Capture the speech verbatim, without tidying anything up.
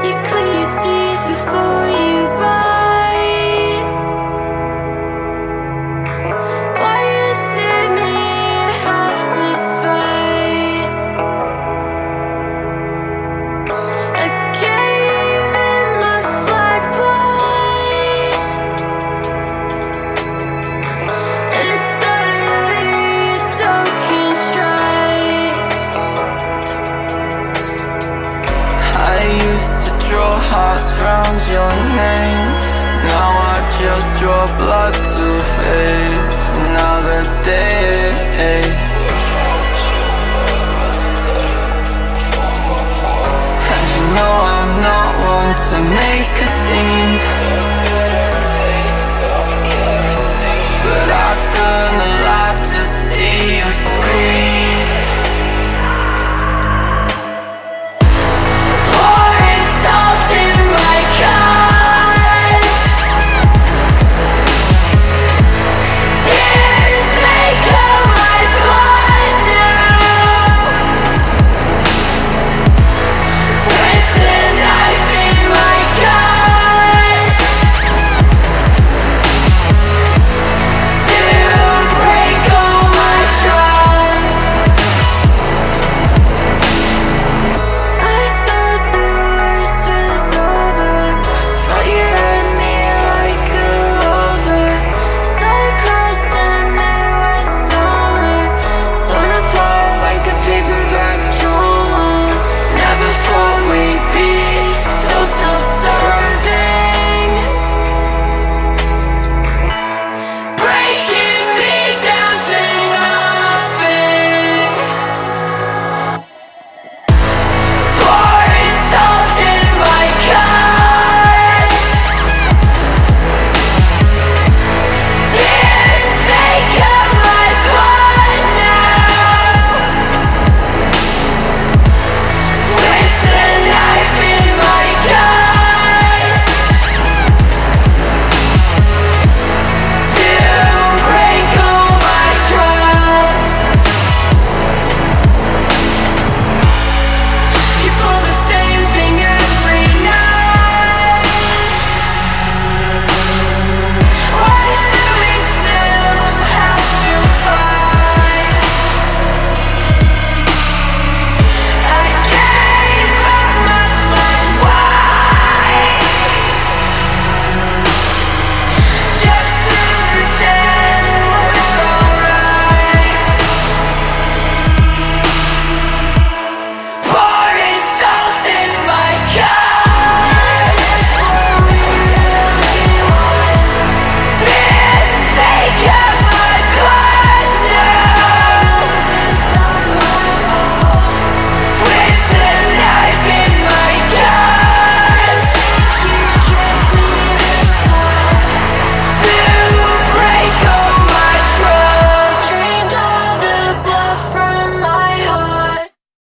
You clean your teeth before you bite. Why you see me half despite? I gave in my flags white, and suddenly you're so contrite. I used to draw hearts round your name. Now I just draw blood to face another day. And you know I'm not one to make